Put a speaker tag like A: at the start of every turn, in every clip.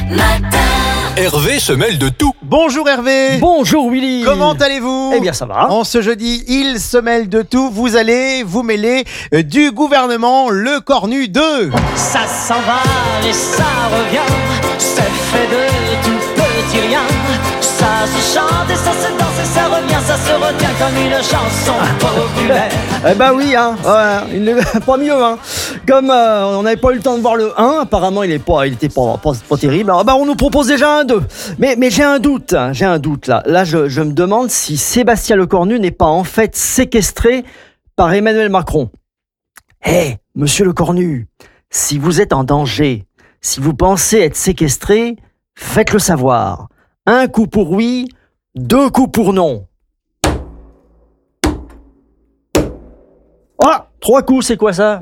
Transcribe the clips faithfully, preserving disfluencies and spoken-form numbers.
A: matin.
B: Hervé se mêle de tout.
C: Bonjour Hervé.
D: Bonjour Willy.
C: Comment allez-vous?
D: Eh bien ça va.
C: En ce jeudi, il se mêle de tout. Vous allez vous mêler euh, du gouvernement Le Cornu deux.
E: Ça s'en va et ça revient, c'est fait de tout petit rien. Ça se chante et ça se danse et ça revient, ça se retient comme une chanson populaire.
D: Eh ben oui, hein. Ouais, il n'est pas mieux, hein. Comme euh, on n'avait pas eu le temps de voir le un, apparemment il est pas, il était pas, pas, pas terrible. Alors, bah, on nous propose déjà un deux. Mais, mais j'ai un doute, hein, j'ai un doute là. Là, je, je me demande si Sébastien Lecornu n'est pas en fait séquestré par Emmanuel Macron. Hé, hey, monsieur Lecornu, si vous êtes en danger, si vous pensez être séquestré, faites-le savoir. Un coup pour oui, deux coups pour non. Ah, trois coups, c'est quoi ça?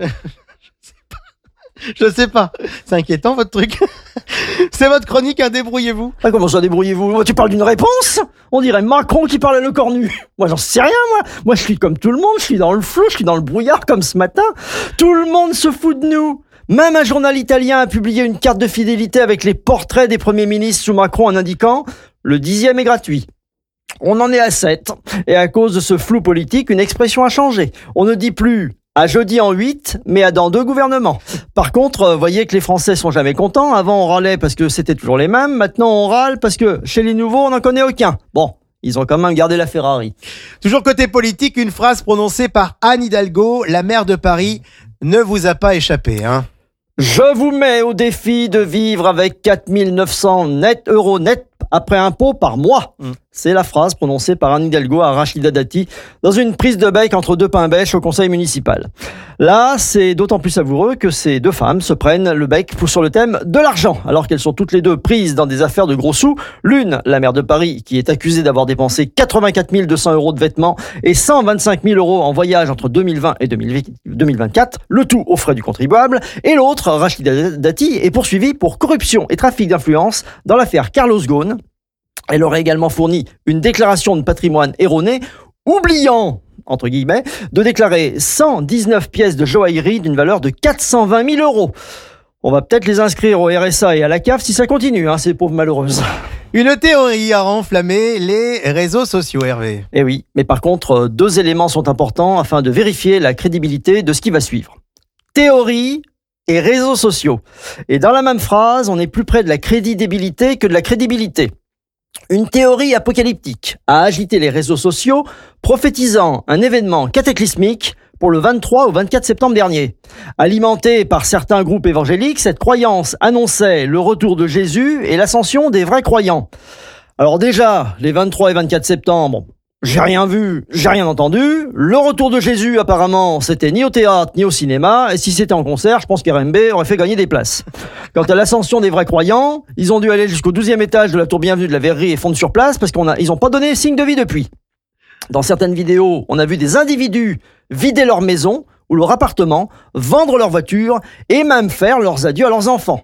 C: Je sais pas. C'est inquiétant votre truc. C'est votre chronique, hein, débrouillez-vous.
D: Ah, comment ça, débrouillez-vous? Tu parles d'une réponse? On dirait Macron qui parle à Lecornu. Moi, j'en sais rien, moi. Moi, je suis comme tout le monde, je suis dans le flou, je suis dans le brouillard, comme ce matin. Tout le monde se fout de nous. Même un journal italien a publié une carte de fidélité avec les portraits des premiers ministres sous Macron en indiquant « Le dixième est gratuit ». On en est à sept. Et à cause de ce flou politique, une expression a changé. On ne dit plus « à jeudi en huit », mais à dans deux gouvernements. Par contre, vous voyez que les Français sont jamais contents. Avant, on râlait parce que c'était toujours les mêmes. Maintenant, on râle parce que chez les nouveaux, on n'en connaît aucun. Bon, ils ont quand même gardé la Ferrari.
C: Toujours côté politique, une phrase prononcée par Anne Hidalgo, la maire de Paris, ne vous a pas échappé, hein.
D: Je vous mets au défi de vivre avec quatre mille neuf cents net, euros net après impôt par mois. Mmh. C'est la phrase prononcée par Anne Hidalgo à Rachida Dati dans une prise de bec entre deux pains bêches au conseil municipal. Là, c'est d'autant plus savoureux que ces deux femmes se prennent le bec sur le thème de l'argent, alors qu'elles sont toutes les deux prises dans des affaires de gros sous. L'une, la maire de Paris, qui est accusée d'avoir dépensé quatre-vingt-quatre mille deux cents euros de vêtements et cent vingt-cinq mille euros en voyage entre deux mille vingt et deux mille vingt-quatre, le tout aux frais du contribuable. Et l'autre, Rachida Dati, est poursuivie pour corruption et trafic d'influence dans l'affaire Carlos Ghosn. Elle aurait également fourni une déclaration de patrimoine erronée, oubliant, entre guillemets, de déclarer cent dix-neuf pièces de joaillerie d'une valeur de quatre cent vingt mille euros. On va peut-être les inscrire au R S A et à la C A F si ça continue, hein, ces pauvres malheureuses.
C: Une théorie a enflammé les réseaux sociaux, Hervé.
D: Eh oui, mais par contre, deux éléments sont importants afin de vérifier la crédibilité de ce qui va suivre. Théorie et réseaux sociaux. Et dans la même phrase, on est plus près de la crédibilité que de la crédibilité. Une théorie apocalyptique a agité les réseaux sociaux, prophétisant un événement cataclysmique pour le vingt-trois au vingt-quatre septembre dernier. Alimentée par certains groupes évangéliques, cette croyance annonçait le retour de Jésus et l'ascension des vrais croyants. Alors déjà, les vingt-trois et vingt-quatre septembre, j'ai rien vu, j'ai rien entendu. Le retour de Jésus, apparemment, c'était ni au théâtre, ni au cinéma. Et si c'était en concert, je pense qu'R M B aurait fait gagner des places. Quant à l'ascension des vrais croyants, ils ont dû aller jusqu'au douzième étage de la tour Bienvenue de la Verrerie et fondre sur place parce qu'on a, ils ont pas donné signe de vie depuis. Dans certaines vidéos, on a vu des individus vider leur maison ou leur appartement, vendre leur voiture et même faire leurs adieux à leurs enfants.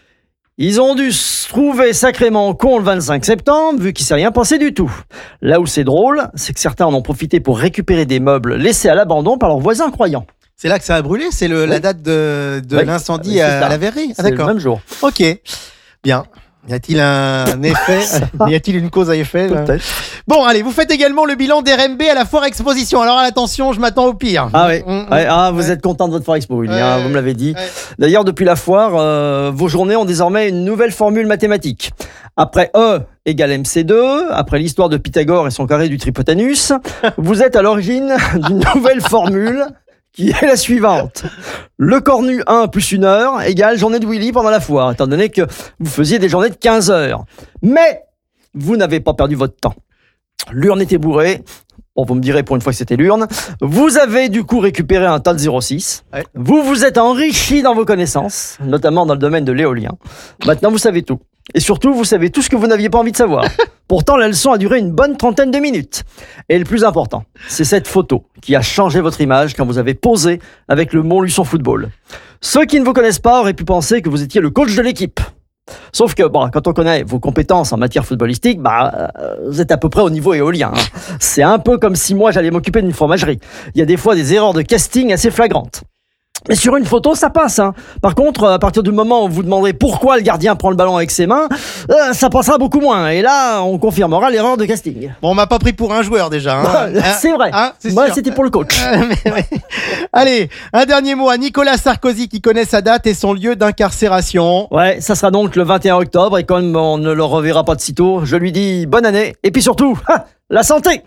D: Ils ont dû se trouver sacrément cons le vingt-cinq septembre, vu qu'il ne s'est rien passé du tout. Là où c'est drôle, c'est que certains en ont profité pour récupérer des meubles laissés à l'abandon par leurs voisins croyants.
C: C'est là que ça a brûlé? C'est le, oui. la date de, de oui. l'incendie à, à la Verrerie?
D: Ah, d'accord. Le même jour.
C: Ok, bien. Y a-t-il un effet? Y a-t-il une cause à effet?
D: Peut-être.
C: Bon, allez, vous faites également le bilan d'R M B à la Foire Exposition. Alors attention, je m'attends au pire.
D: Ah oui, mmh, ouais, ah, vous ouais. êtes content de votre Foire Expo, Willy, ouais, hein, vous me l'avez dit. Ouais. D'ailleurs, depuis la foire, euh, vos journées ont désormais une nouvelle formule mathématique. Après E égale M C deux, après l'histoire de Pythagore et son carré du tripotanus, vous êtes à l'origine d'une nouvelle formule qui est la suivante. Le Cornu un plus une heure égale journée de Willy pendant la foire, étant donné que vous faisiez des journées de quinze heures. Mais vous n'avez pas perdu votre temps. L'urne était bourrée. Bon, vous me direz pour une fois que c'était l'urne. Vous avez du coup récupéré un tas de zéro six. Ouais. Vous vous êtes enrichi dans vos connaissances, notamment dans le domaine de l'éolien. Maintenant, vous savez tout. Et surtout, vous savez tout ce que vous n'aviez pas envie de savoir. Pourtant, la leçon a duré une bonne trentaine de minutes. Et le plus important, c'est cette photo qui a changé votre image quand vous avez posé avec le Montluçon Football. Ceux qui ne vous connaissent pas auraient pu penser que vous étiez le coach de l'équipe. Sauf que, bon, quand on connaît vos compétences en matière footballistique, bah, euh, vous êtes à peu près au niveau éolien. Hein. C'est un peu comme si moi j'allais m'occuper d'une fromagerie. Il y a des fois des erreurs de casting assez flagrantes. Mais sur une photo, ça passe. Hein. Par contre, à partir du moment où vous demanderez pourquoi le gardien prend le ballon avec ses mains, euh, ça passera beaucoup moins. Et là, on confirmera l'erreur de casting.
C: Bon, on m'a pas pris pour un joueur déjà. Hein.
D: C'est vrai.
C: Hein, c'est
D: Moi,
C: sûr.
D: c'était pour le coach.
C: Mais ouais. Allez, un dernier mot à Nicolas Sarkozy qui connaît sa date et son lieu d'incarcération.
D: Ouais, ça sera donc le vingt et un octobre. Et comme on ne le reverra pas de sitôt, je lui dis bonne année. Et puis surtout, ha, la santé.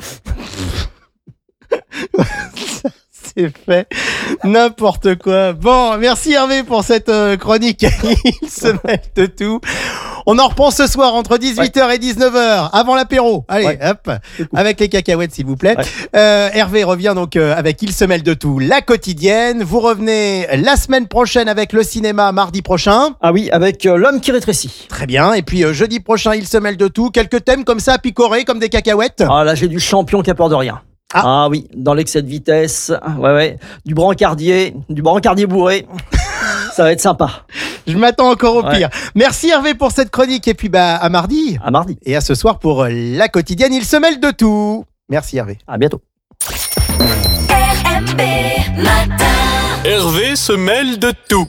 C: C'est fait. N'importe quoi. Bon, merci Hervé pour cette euh, chronique. Il se mêle de tout. On en reprend ce soir entre dix-huit heures ouais. et dix-neuf heures, avant l'apéro. Allez, ouais. hop, avec les cacahuètes s'il vous plaît. Ouais. Euh, Hervé revient donc euh, avec Il se mêle de tout, la quotidienne. Vous revenez la semaine prochaine avec le cinéma, mardi prochain.
D: Ah oui, avec euh, L'homme qui rétrécit.
C: Très bien. Et puis euh, jeudi prochain, Il se mêle de tout. Quelques thèmes comme ça, picorés, comme des cacahuètes.
D: Ah là, j'ai du champion qui a peur de rien. Ah. ah oui, dans l'excès de vitesse, ouais ouais, du brancardier, du brancardier bourré, ça va être sympa.
C: Je m'attends encore au pire. Ouais. Merci Hervé pour cette chronique et puis bah à mardi.
D: À mardi.
C: Et à ce soir pour la quotidienne, Il se mêle de tout. Merci Hervé.
D: À bientôt.
B: R M B Matin. Hervé se mêle de tout.